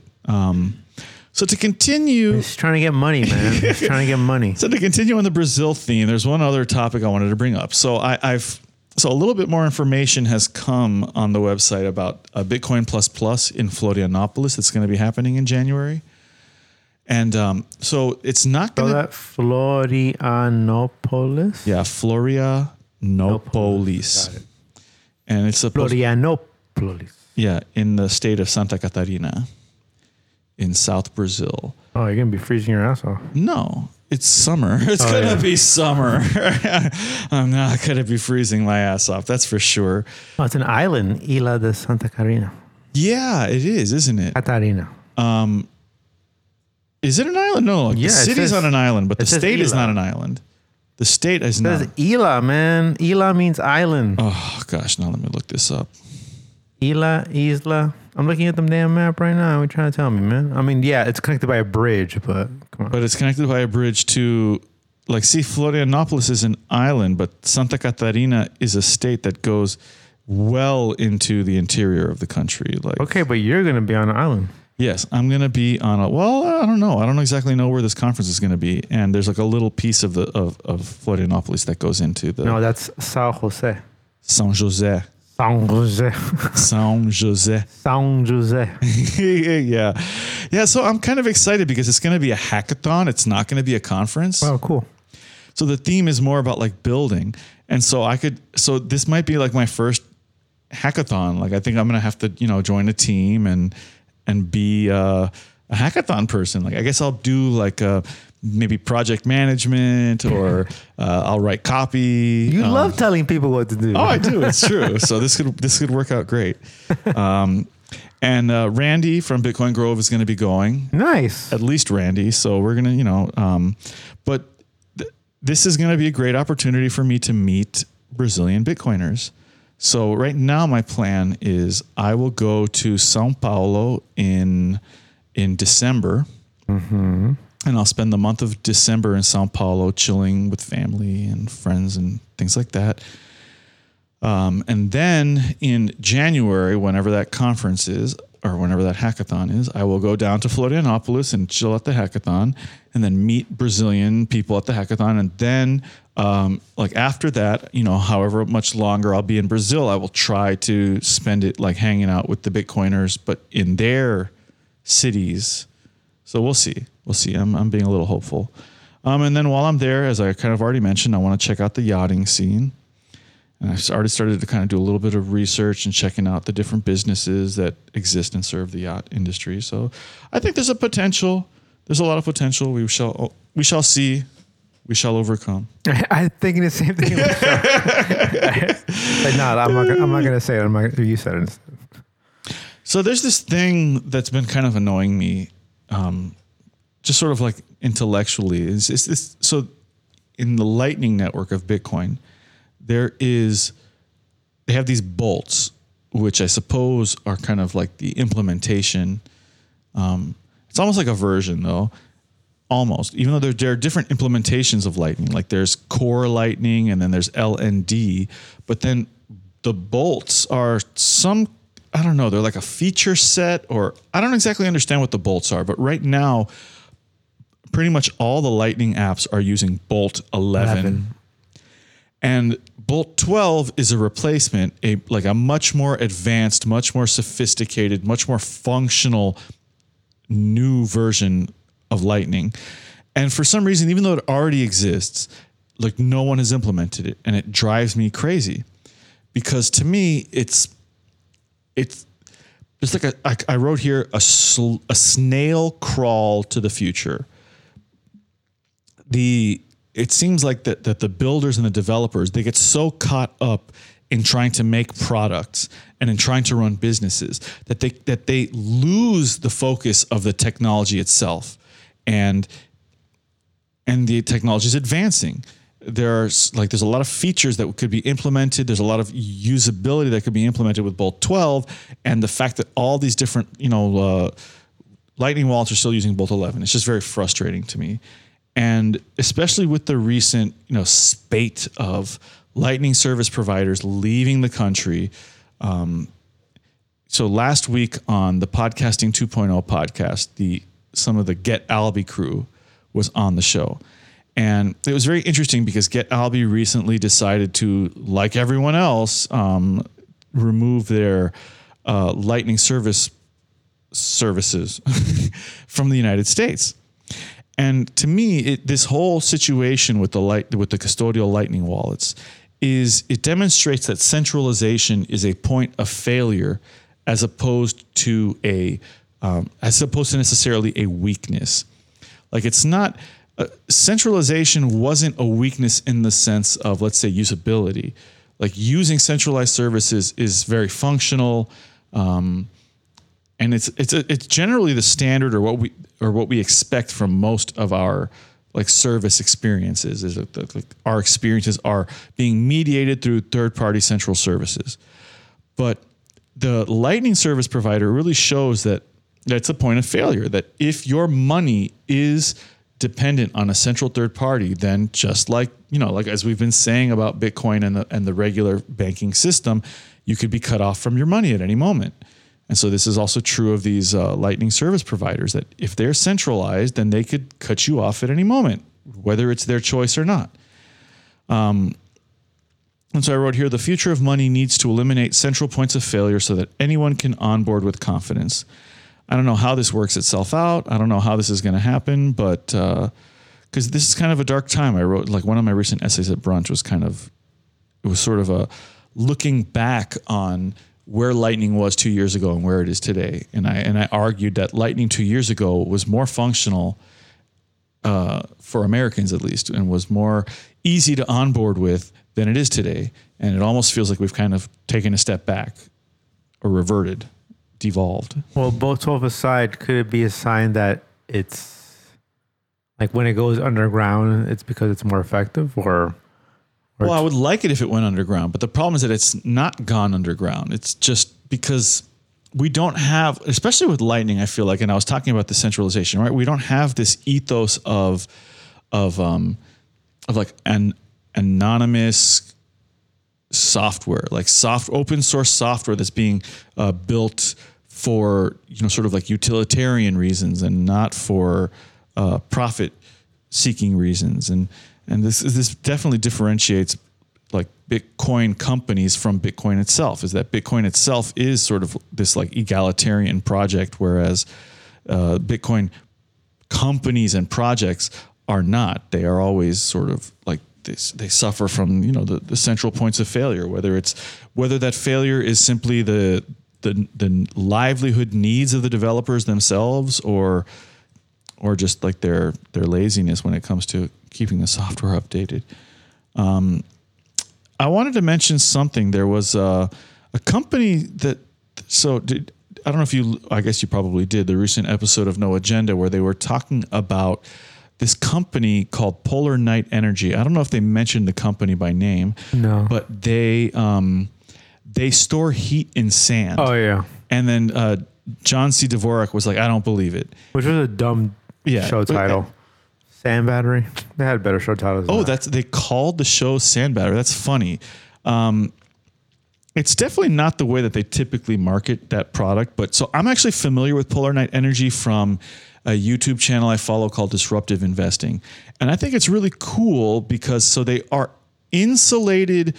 So to continue, he's trying to get money, man. He's trying to get money. So to continue on the Brazil theme, there's one other topic I wanted to bring up. So I've So a little bit more information has come on the website about Bitcoin Plus Plus in Florianopolis. That's going to be happening in January. And so it's not going to... that Florianopolis? Yeah, Florianopolis. Got it. And it's supposed... Florianopolis. Yeah, in the state of Santa Catarina in South Brazil. Oh, you're going to be freezing your ass off. No, it's summer. It's going to be summer. I'm not going to be freezing my ass off. That's for sure. Oh, it's an island, Isla de Santa Catarina. Yeah, it is, isn't it? Catarina. Is it an island? No, like the city's on an island, but the state is not an island. The state is not. It says Isla, man. Isla means island. Oh, gosh. Now let me look this up. Isla. I'm looking at the damn map right now. What are you trying to tell me, man? I mean, yeah, it's connected by a bridge, but come on. But it's connected by a bridge to, like, see, Florianopolis is an island, but Santa Catarina is a state that goes well into the interior of the country. Like, okay, but you're going to be on an island. Yes, I'm going to be on I don't know. I don't exactly know where this conference is going to be. And there's like a little piece of Florianopolis that goes into the... No, that's São José. São José. São José. São José. São José. Yeah. Yeah, so I'm kind of excited because it's going to be a hackathon. It's not going to be a conference. Oh, cool. So the theme is more about like building. And so so this might be like my first hackathon. Like I think I'm going to have to, join a team and be a hackathon person. Like I guess I'll do like maybe project management or I'll write copy. You love telling people what to do. Oh, I do. It's true. So this could work out great. And Randy from Bitcoin Grove is going to be going. Nice. At least Randy. So we're going to, but this is going to be a great opportunity for me to meet Brazilian Bitcoiners. So right now my plan is I will go to São Paulo in December. Mm-hmm. And I'll spend the month of December in São Paulo chilling with family and friends and things like that. And then in January, whenever that conference is, or whenever that hackathon is, I will go down to Florianopolis and chill at the hackathon and then meet Brazilian people at the hackathon. And then like after that, however much longer I'll be in Brazil, I will try to spend it like hanging out with the Bitcoiners, but in their cities. So we'll see. I'm being a little hopeful. And then while I'm there, as I kind of already mentioned, I want to check out the yachting scene. And I've already started to kind of do a little bit of research and checking out the different businesses that exist and serve the yacht industry. So I think there's a potential. There's a lot of potential. We shall see. We shall overcome. I'm thinking the same thing. I'm not going to say it. You said it. So there's this thing that's been kind of annoying me. Just sort of like intellectually is this. So in the Lightning Network of Bitcoin, they have these bolts, which I suppose are kind of like the implementation. It's almost like a version though, almost, even though there are different implementations of Lightning, like there's core Lightning and then there's LND, but then the bolts are I don't know, they're like a feature set, or I don't exactly understand what the bolts are, but right now, pretty much all the Lightning apps are using Bolt 11. And Bolt 12 is a replacement, a much more advanced, much more sophisticated, much more functional new version of Lightning. And for some reason, even though it already exists, like no one has implemented it, and it drives me crazy. Because to me, it's like I wrote here a snail crawl to the future. It seems like that the builders and the developers, they get so caught up in trying to make products and in trying to run businesses that they lose the focus of the technology itself, and the technology is advancing. There's a lot of features that could be implemented. There's a lot of usability that could be implemented with Bolt 12, and the fact that all these different Lightning wallets are still using Bolt 11. It's just very frustrating to me. And especially with the recent, spate of Lightning service providers leaving the country. So last week on the Podcasting 2.0 podcast, some of the Get Alby crew was on the show. And it was very interesting because GetAlby recently decided to, like everyone else, remove their Lightning services from the United States. And to me, this whole situation with the custodial Lightning wallets it demonstrates that centralization is a point of failure as opposed to necessarily a weakness. Like it's not. Centralization wasn't a weakness in the sense of, let's say, usability. Like using centralized services is very functional, and it's generally the standard or what we expect from most of our like service experiences. Is that like our experiences are being mediated through third-party central services, but the Lightning service provider really shows that that's a point of failure. That if your money is dependent on a central third party, then just like as we've been saying about Bitcoin and the regular banking system, you could be cut off from your money at any moment. And so this is also true of these Lightning service providers, that if they're centralized, then they could cut you off at any moment, whether it's their choice or not. And so I wrote here, the future of money needs to eliminate central points of failure so that anyone can onboard with confidence. I don't know how this works itself out. I don't know how this is going to happen, but because this is kind of a dark time. I wrote, like, one of my recent essays at brunch was sort of a looking back on where Lightning was 2 years ago and where it is today. And I argued that Lightning 2 years ago was more functional for Americans at least, and was more easy to onboard with than it is today. And it almost feels like we've kind of taken a step back or reverted. Devolved. Well, both aside, could it be a sign that it's like when it goes underground, it's because it's more effective, or well, I would like it if it went underground, but the problem is that it's not gone underground. It's just because we don't have, especially with Lightning, I feel like, and I was talking about the centralization, right? We don't have this ethos of like an anonymous software, like open source software that's being built for, sort of like utilitarian reasons and not for profit seeking reasons. And this definitely differentiates like Bitcoin companies from Bitcoin itself, is that Bitcoin itself is sort of this like egalitarian project, whereas Bitcoin companies and projects are not. They are always sort of like this, they suffer from, the central points of failure, whether that failure is simply the livelihood needs of the developers themselves, or just like their laziness when it comes to keeping the software updated. I wanted to mention something. There was a company that, I don't know if I guess you probably did, the recent episode of No Agenda where they were talking about this company called Polar Night Energy. I don't know if they mentioned the company by name. No. But they store heat in sand. Oh, yeah. And then John C. Dvorak was like, I don't believe it. Which was a dumb show title. Sand Battery. They had better show titles. They called the show Sand Battery. That's funny. It's definitely not the way that they typically market that product. But so I'm actually familiar with Polar Night Energy from a YouTube channel I follow called Disruptive Investing. And I think it's really cool because they are insulated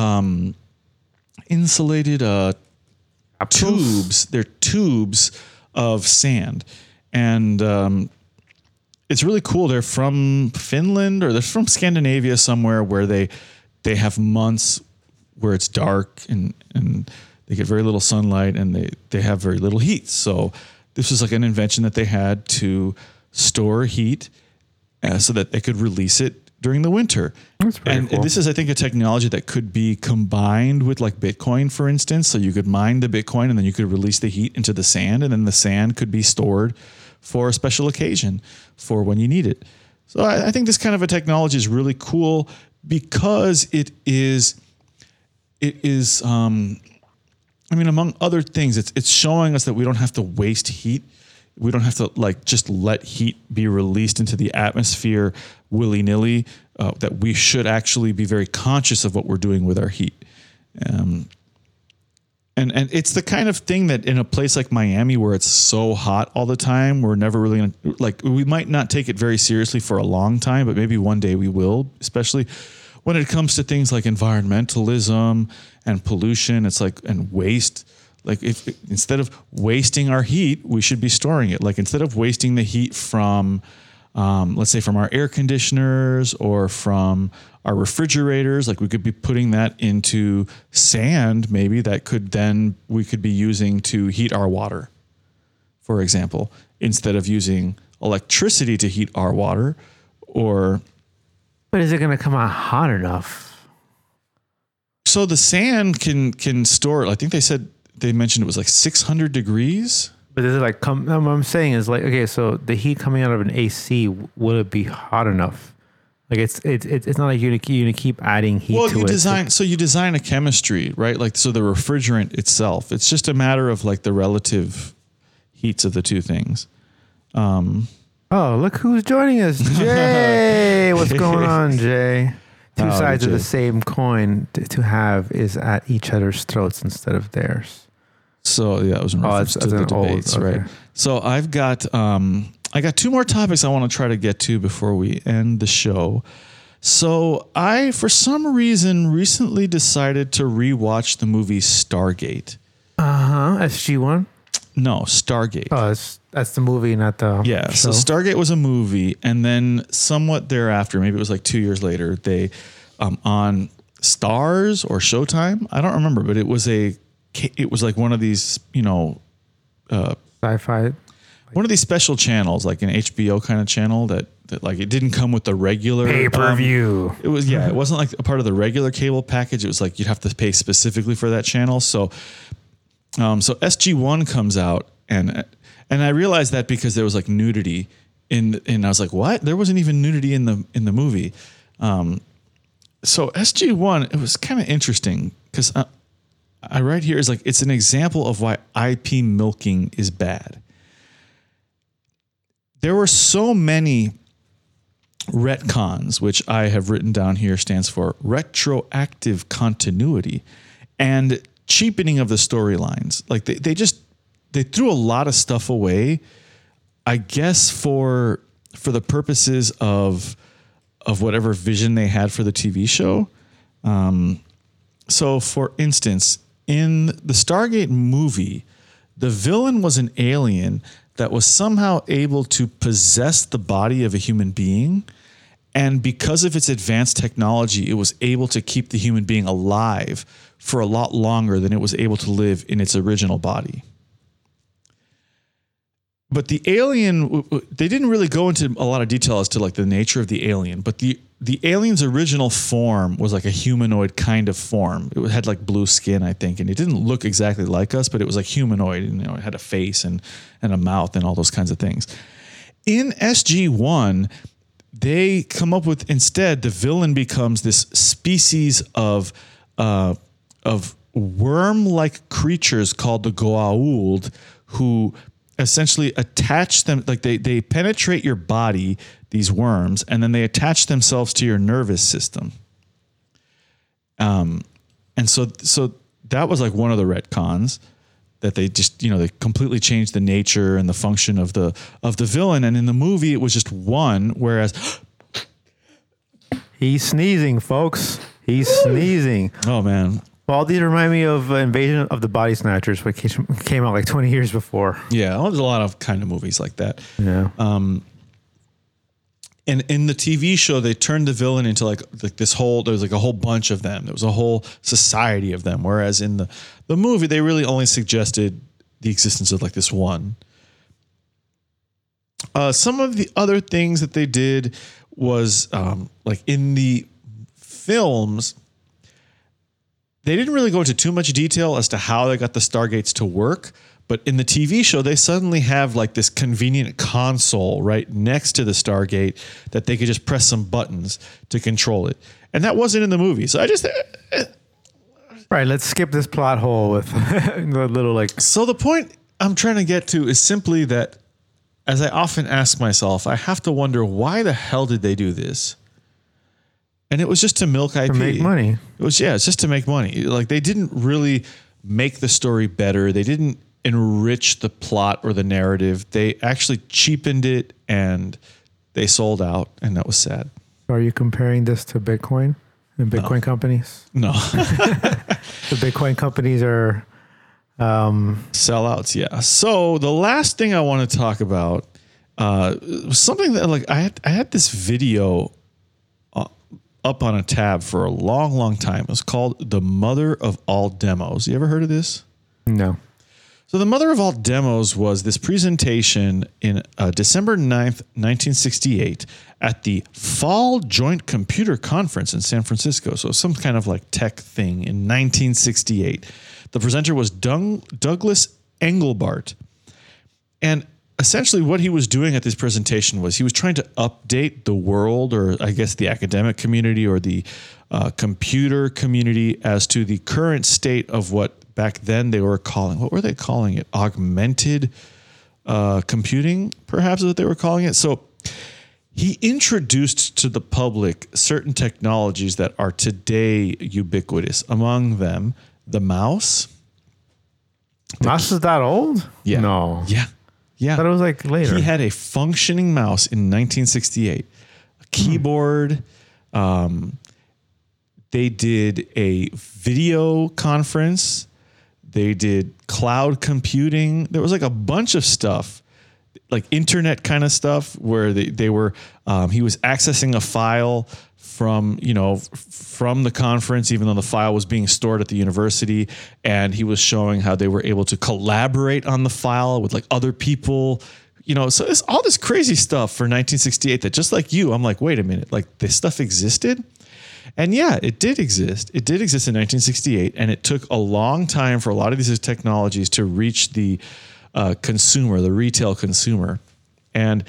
tubes. They're tubes of sand. And it's really cool. They're from Finland, or they're from Scandinavia somewhere, where they have months where it's dark and they get very little sunlight, and they have very little heat. So this was like an invention that they had to store heat so that they could release it during the winter. That's pretty cool. And this is, I think, a technology that could be combined with like Bitcoin, for instance. So you could mine the Bitcoin and then you could release the heat into the sand, and then the sand could be stored for a special occasion for when you need it. So I think this kind of a technology is really cool because it is among other things, it's showing us that we don't have to waste heat. We don't have to like just let heat be released into the atmosphere willy-nilly, that we should actually be very conscious of what we're doing with our heat. And it's the kind of thing that in a place like Miami where it's so hot all the time, we're never really gonna, like, we might not take it very seriously for a long time, but maybe one day we will, especially when it comes to things like environmentalism and pollution. It's like, and waste. Like, if instead of wasting our heat, we should be storing it. Like, instead of wasting the heat from, let's say from our air conditioners or from our refrigerators, like we could be putting that into sand, maybe that could then we could be using to heat our water, for example, instead of using electricity to heat our water. Or, but is it going to come out hot enough? So the sand can store, I think they mentioned it was like 600 degrees. But is it like, what I'm saying is like, okay, so the heat coming out of an AC, will it be hot enough? Like it's not like you're gonna keep adding heat to it. So you design a chemistry, right? Like, so the refrigerant itself, it's just a matter of like the relative heats of the two things. Oh, look who's joining us. Jay. What's going on, Jay? Two sides of the same coin to have is at each other's throats instead of theirs. So yeah, it was in reference to the debates, right? So I've got I got two more topics I want to try to get to before we end the show. So I, for some reason, recently decided to rewatch the movie Stargate. SG-1? No, Stargate. Oh, that's the movie, not the show. So Stargate was a movie, and then somewhat thereafter, maybe it was like 2 years later, they on Stars or Showtime, I don't remember, but it was like one of these, sci-fi. One of these special channels, like an HBO kind of channel that like it didn't come with the regular pay-per-view. It was, it wasn't like a part of the regular cable package. It was like you'd have to pay specifically for that channel. So SG-1 comes out, and I realized that because there was like nudity and I was like, what? There wasn't even nudity in the movie. So SG-1, it was kind of interesting because I write here is like, it's an example of why IP milking is bad. There were so many retcons, which I have written down here stands for retroactive continuity, and cheapening of the storylines. Like they threw a lot of stuff away, I guess for the purposes of whatever vision they had for the TV show. So for instance, in the Stargate movie, the villain was an alien that was somehow able to possess the body of a human being. And because of its advanced technology, it was able to keep the human being alive for a lot longer than it was able to live in its original body. But the alien, they didn't really go into a lot of detail as to like the nature of the alien, but the alien's original form was like a humanoid kind of form. It had like blue skin, I think, and it didn't look exactly like us, but it was like humanoid, and it had a face and a mouth and all those kinds of things. In SG-1, they come up with, instead, the villain becomes this species of worm-like creatures called the Goa'uld, who essentially attach them, like they penetrate your body, these worms, and then they attach themselves to your nervous system. And so that was like one of the retcons, that they just, they completely changed the nature and the function of the villain. And in the movie, it was just one, whereas he's sneezing, folks. He's sneezing. Oh man. Well, these remind me of Invasion of the Body Snatchers, which came out like 20 years before. Yeah, there's a lot of kind of movies like that. Yeah. And in the TV show, they turned the villain into like this whole, there was like a whole bunch of them. There was a whole society of them. Whereas in the movie, they really only suggested the existence of like this one. Some of the other things that they did was like in the films, they didn't really go into too much detail as to how they got the Stargates to work. But in the TV show, they suddenly have like this convenient console right next to the Stargate that they could just press some buttons to control it. And that wasn't in the movie. So I just... Right, let's skip this plot hole with the little like... So the point I'm trying to get to is simply that, as I often ask myself, I have to wonder, why the hell did they do this? And it was just to milk IP. To make money. It's just to make money. Like, they didn't really make the story better. They didn't enrich the plot or the narrative. They actually cheapened it and they sold out, and that was sad. Are you comparing this to Bitcoin and Bitcoin companies? No. The Bitcoin companies are sellouts, yeah. So the last thing I want to talk about was something that like I had this video up on a tab for a long, long time. It was called The Mother of All Demos. You ever heard of this? No. So The Mother of All Demos was this presentation in December 9th, 1968 at the Fall Joint Computer Conference in San Francisco. So some kind of like tech thing in 1968. The presenter was Douglas Engelbart. And essentially what he was doing at this presentation was he was trying to update the world, or I guess the academic community or the computer community, as to the current state of what back then they were calling, what were they calling it? Augmented computing, perhaps is what they were calling it. So he introduced to the public certain technologies that are today ubiquitous. Among them, the mouse. Mouse is that old? Yeah. No. Yeah. Yeah. I thought it was like later. He had a functioning mouse in 1968, a keyboard. They did a video conference. They did cloud computing. There was like a bunch of stuff, like internet kind of stuff, where they were, he was accessing a file from the conference, even though the file was being stored at the university. And he was showing how they were able to collaborate on the file with like other people, so it's all this crazy stuff for 1968 that, just like you, I'm like, wait a minute, like this stuff existed. And yeah, it did exist. It did exist in 1968. And it took a long time for a lot of these technologies to reach the consumer, the retail consumer. And,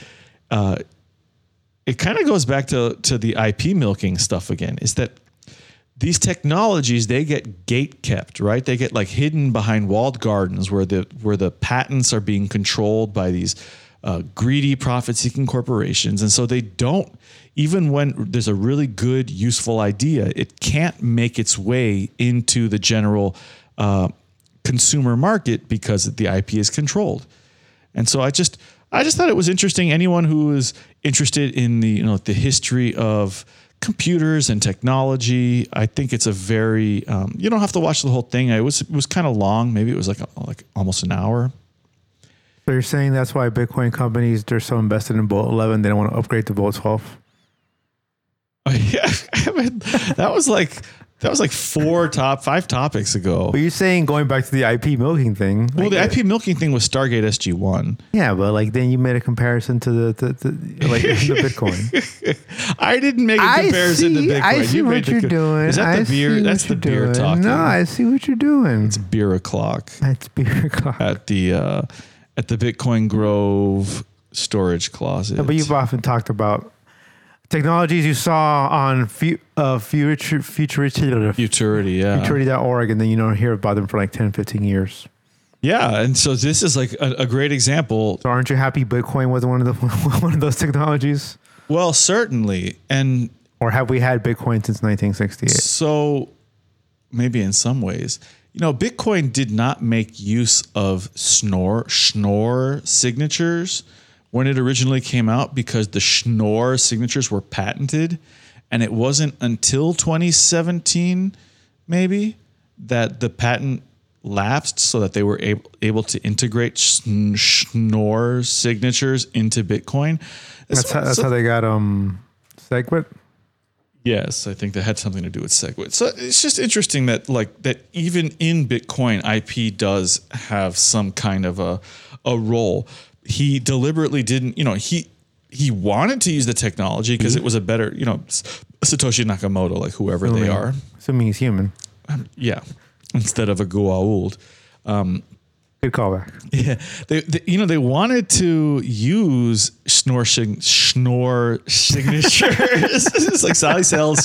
it kind of goes back to the IP milking stuff again, is that these technologies, they get gate kept, right? They get like hidden behind walled gardens where the patents are being controlled by these greedy profit-seeking corporations. And so they don't, even when there's a really good, useful idea, it can't make its way into the general consumer market because the IP is controlled. And so I just thought it was interesting. Anyone who is interested in the history of computers and technology, I think it's a very you don't have to watch the whole thing. It was kind of long. Maybe it was like almost an hour. So you're saying that's why Bitcoin companies, they're so invested in Vault 11, they don't want to upgrade to Vault 12? Yeah, that was like 5 topics ago. But you're saying, going back to the IP milking thing. Well, the IP milking thing was Stargate SG-1. Yeah, but like then you made a comparison to the Bitcoin. I didn't make a comparison to Bitcoin. I see what you're doing. Is that the beer? That's the beer talking. No, I see what you're doing. It's beer o'clock. That's beer o'clock. At the Bitcoin Grove storage closet. Yeah, but you've often talked about technologies you saw on Futurity.org, and then you don't hear about them for like 10, 15 years. Yeah, and so this is like a great example. So aren't you happy Bitcoin was one of those technologies? Well, certainly. Or have we had Bitcoin since 1968? So maybe in some ways. Bitcoin did not make use of Schnorr signatures when it originally came out, because the Schnorr signatures were patented, and it wasn't until 2017 maybe that the patent lapsed so that they were able to integrate Schnorr signatures into Bitcoin. That's how they got SegWit? Yes, I think that had something to do with SegWit. So it's just interesting that even in Bitcoin, IP does have some kind of a role. He deliberately didn't, he wanted to use the technology because it was a better, Satoshi Nakamoto, like whoever they are. Assuming he's human. Yeah. Instead of a Goa'uld. Good callback. Yeah. They wanted to use Schnorr signatures. It's like Sally sells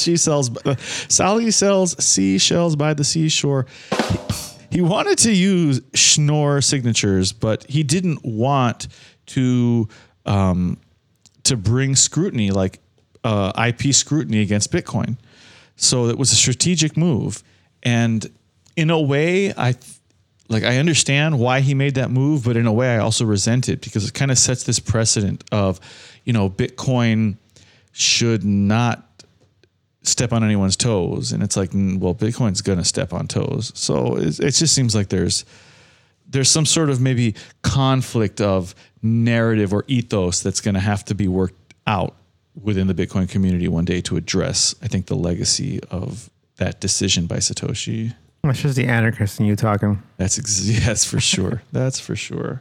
seashells by the seashore. He wanted to use Schnorr signatures, but he didn't want to bring scrutiny, like IP scrutiny, against Bitcoin. So it was a strategic move, and in a way, like I understand why he made that move, but in a way I also resent it because it kind of sets this precedent of, Bitcoin should not step on anyone's toes. And it's like, well, Bitcoin's going to step on toes. So it just seems like there's some sort of maybe conflict of narrative or ethos that's going to have to be worked out within the Bitcoin community one day to address, I think, the legacy of that decision by Satoshi. That's just the anarchist in you talking. Yes, for sure. That's for sure.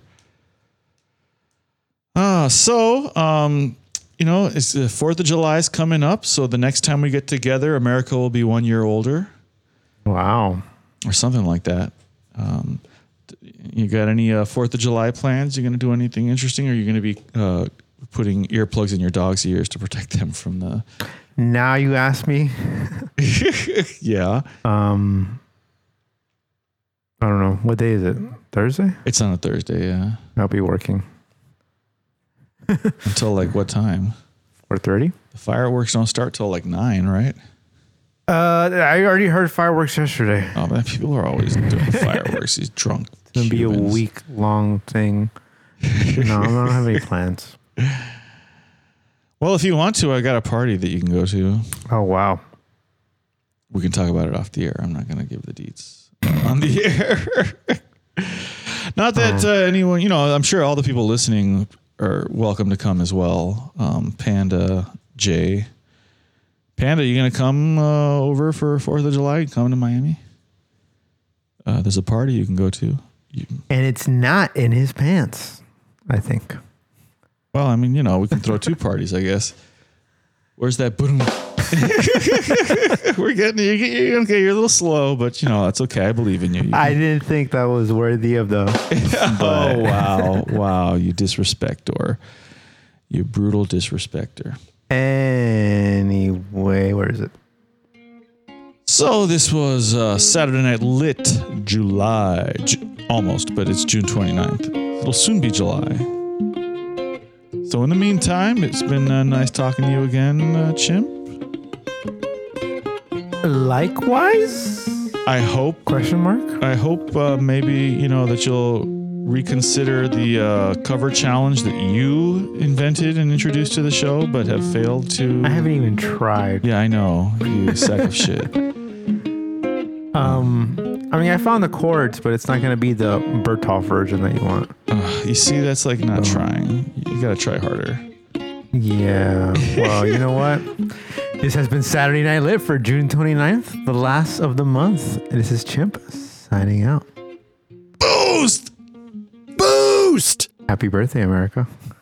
It's the 4th of July is coming up. So the next time we get together, America will be 1 year older. Wow. Or something like that. You got any 4th of July plans? You going to do anything interesting? Or are you going to be putting earplugs in your dog's ears to protect them from the... Now you ask me. Yeah. I don't know. What day is it? Thursday? It's on a Thursday, yeah. I'll be working. Until like what time? 4:30. The fireworks don't start till like 9, right? I already heard fireworks yesterday. Oh man, people are always doing fireworks. These drunk. It's gonna be a week-long thing. No, I don't have any plans. Well, if you want to, I got a party that you can go to. Oh wow. We can talk about it off the air. I'm not going to give the deets on the air. Not that anyone, I'm sure all the people listening are welcome to come as well. Panda, Jay. Panda, you going to come over for 4th of July? Come to Miami? There's a party you can go to. And it's not in his pants, I think. Well, I mean, we can throw 2 parties, I guess. Where's that boom? We're getting you. Okay, you're a little slow, but that's okay. I believe in you. I didn't think that was worthy of the. Oh wow! You disrespector, you brutal disrespecter. Anyway, where is it? So this was Saturday Night Lit, July, almost, but it's June 29th. It'll soon be July. So in the meantime, it's been nice talking to you again, Chimp. Likewise? I hope. Question mark? I hope maybe, that you'll reconsider the cover challenge that you invented and introduced to the show, but have failed to. I haven't even tried. Yeah, I know. You sack of shit. I found the chords, but it's not going to be the Bertolf version that you want. You see, that's like not trying. You got to try harder. Yeah. Well, you know what? This has been Saturday Night Lit for June 29th, the last of the month. This is Chimp signing out. Boost! Boost! Happy birthday, America.